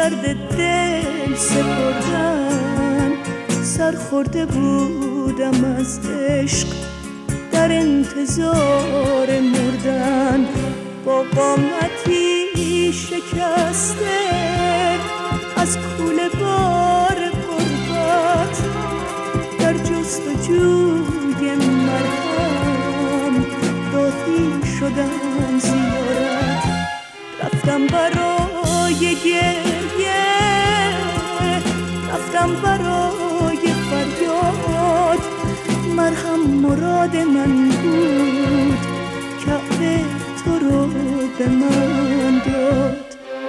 درد دل سپردن. سرخورده بودم از عشق در انتظار مردن، با قامتی شکسته از کوله بار غربت، در جستجوی مرهم راهی شدم زیارت. رفتم برای گریه، رفتم برای فریاد، مرهم مراد من بود، کعبه تو رو به من داد.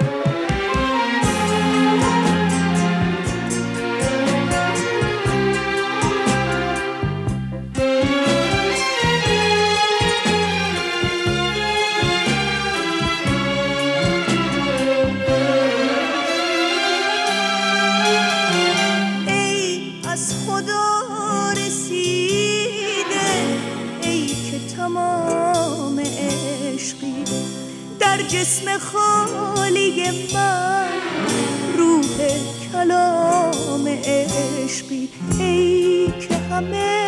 تمام عشقی در جسم خالی من، روح کلام عشقی ای که همه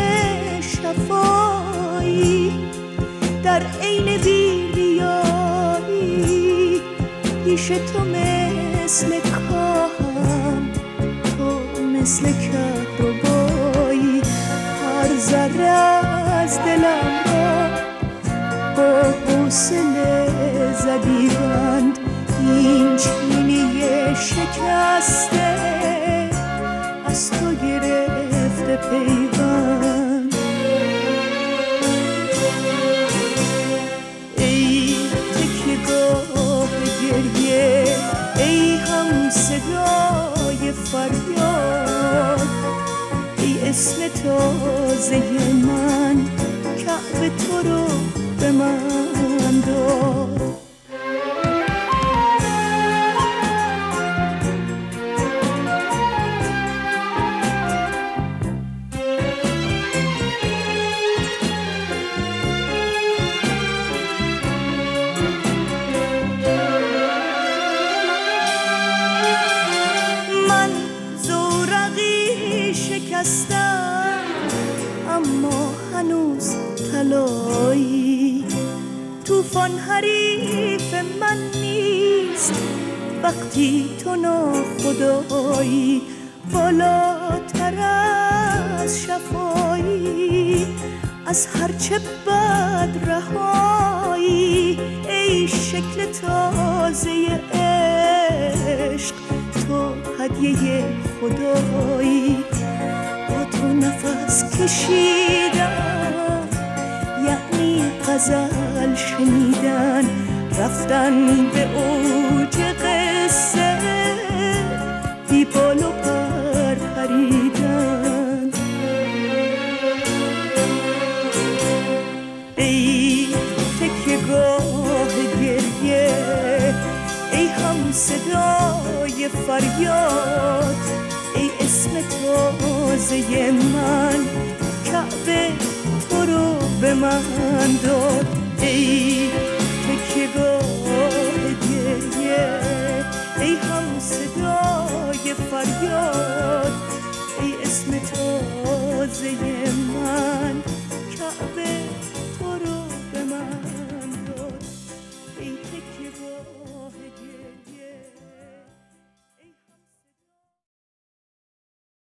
شفایی، در عین بی‌ریایی پیش تو مثل کاهم، تو مثل کهربایی. هر ذره از دلم با حوصله زدی بند، این چینی شکسته از تو گرفته پیوند. ای تکیه‌گاه گریه، ای هم صدای فریاد، ای اسم تازه من، کعبه تو رو به من داد. من زورقی شکستم اما هنوز طلایی، طوفان حریف من نیست وقتی تو ناخدایی. بالاتر از شفایی، از هرچه بد رهایی، ای شکل تازه عشق، تو هدیه خدایی. با تو نفس کشیدم یعنی غزل شنیدن، رفتن به اوج قصه، بی بال و پر پریدن. ای تکیه‌گاه گریه، ای هم صدای فریاد، ای اسم تازه من، کعبه تو رو به من داد. ای تکیه‌گاه گریه، ای هم صدای فریاد، ای اسم تازه